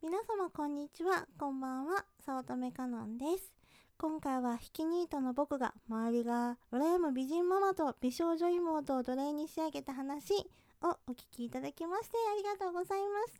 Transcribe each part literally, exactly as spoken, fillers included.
皆様こんにちは、こんばんは、早乙女かのんです。今回はひきニートの僕が周りが羨む美人ママと美少女妹を奴隷に仕上げた話をお聞きいただきましてありがとうございました。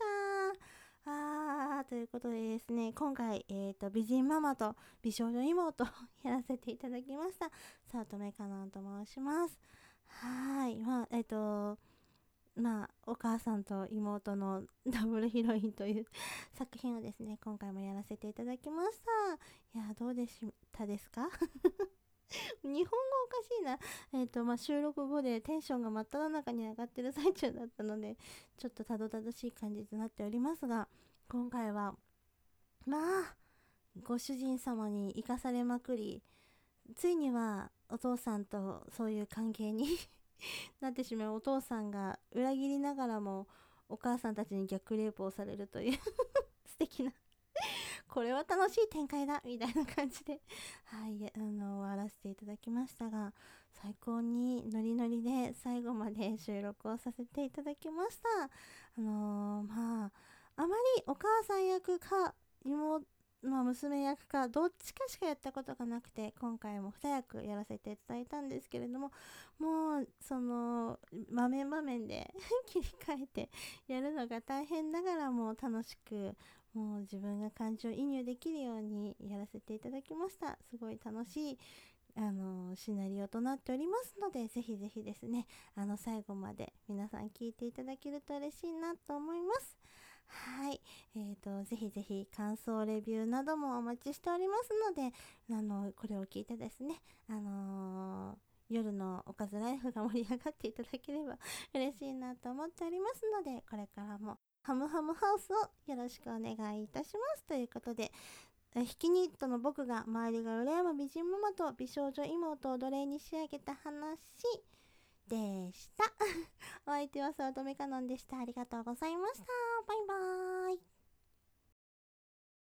あーということでですね、今回、えーと美人ママと美少女妹をやらせていただきました早乙女かのんと申します。はーい、まあえっ、とまあお母さんと妹のダブルヒロインという作品をですね今回もやらせていただきました。いやどうでしたですか日本語おかしいな。えっ、とまあ収録後でテンションが真っ只中に上がってる最中だったのでちょっとたどたどしい感じとなっておりますが、今回はまあご主人様に生かされまくり、ついにはお父さんとそういう関係になってしまうお父さんが裏切りながらもお母さんたちに逆レイプをされるという素敵なこれは楽しい展開だみたいな感じではいあの終わらせていただきましたが、最高にノリノリで最後まで収録をさせていただきました。あのー、まああまりお母さん役か妹まあ娘役かどっちかしかやったことがなくて、今回もに役やらせていただいたんですけれども、もうその場面場面で切り替えてやるのが大変ながらも楽しく、もう自分が感情移入できるようにやらせていただきました。すごい楽しいあのシナリオとなっておりますので、ぜひぜひですねあの最後まで皆さん聞いていただけると嬉しいなと思います。はい、えーとぜひぜひ感想レビューなどもお待ちしておりますので、あのこれを聞いてですねあのー夜のおかずライフが盛り上がっていただければ嬉しいなと思っておりますので、これからもハムハムハウスをよろしくお願いいたしますということで、ひきニットの僕が周りが羨む美人ママと美少女妹を奴隷に仕上げた話でしたお相手は早乙女かのんでした。ありがとうございました。バイバーイ。